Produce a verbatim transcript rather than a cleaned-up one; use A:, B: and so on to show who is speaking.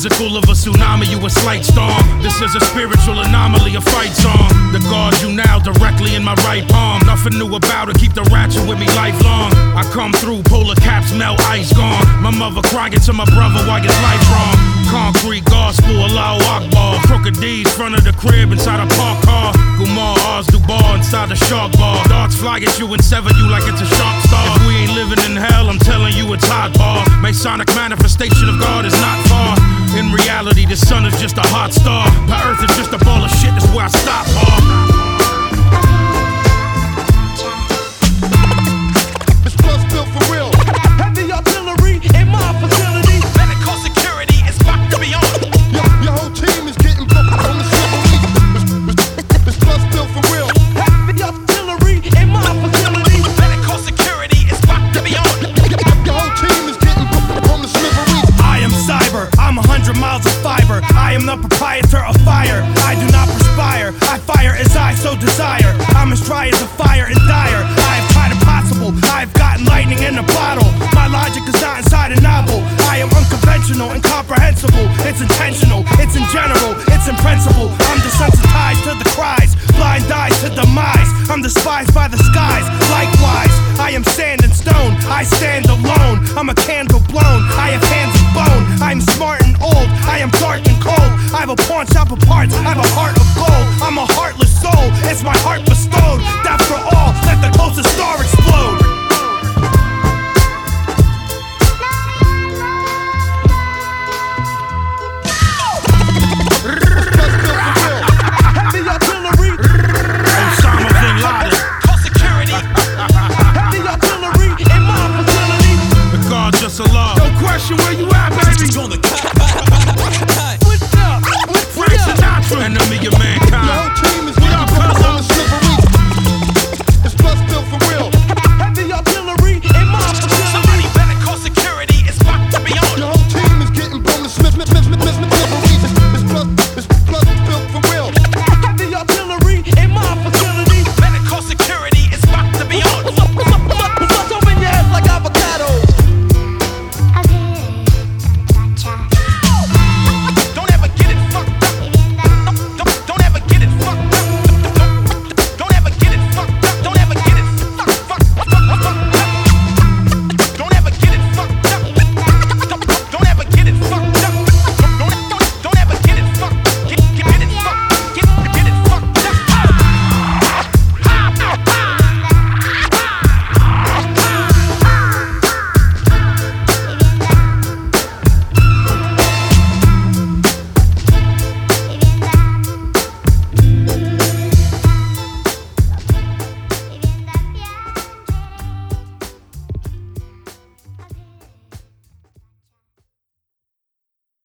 A: physical of a tsunami, you a slight storm. This is a spiritual anomaly, a fight song. The guard you now directly in my right palm. Nothing new about it, keep the ratchet with me lifelong. I come through, polar caps melt, ice gone. My mother crying to my brother while his life wrong. Concrete gospel, Allahu Akbar. Crooked D's, front of the crib inside a park car. Gumar, Oz, Dubar inside the shark bar. Darts fly at you and sever you like it's a shark star. If we ain't living in hell, I'm telling you it's hot bar. Masonic manifestation of God is not far. In reality, the sun is just a hot star. The earth is just a ball of shit, that's where I stop, huh?
B: It's plus built for real.
C: Heavy artillery in my facility.
D: Medical security is about to be on.
B: Your, your whole team is getting booked on the slippery. It's, it's, it's plus built for real.
C: Heavy artillery in my facility.
D: Medical security is about to be on.
B: Your, your whole team is getting booked on the slippery.
C: I am cyber, I'm a hundred miles of fiber. I am the proprietor of fire. I do not perspire, I fire as I so desire. I'm as dry as a fire and dire. I have tried impossible, I have gotten lightning in a bottle. My logic is not inside a novel. I am unconventional, incomprehensible. It's intentional, it's in general, it's in principle. I'm desensitized to the cries, blind eyes to demise. I'm despised by the skies, likewise. I am sand and stone, I stand alone. I'm a candle blown, I have hands of bone. I'm smart and old, I am dark and cold. I have a pawn shop of parts, I have a heart of gold. I'm a heartless soul, it's my heart bestowed. Death for all, let the closest star explode. Heavy artillery.
A: Osama bin Laden.
D: Medical security.
C: Heavy artillery in my facility.
A: The guard just a law.
C: No question where you at, baby.
D: On the cut.
C: What's up? What's
A: Frank
C: up?
A: Sinatra. Enemy of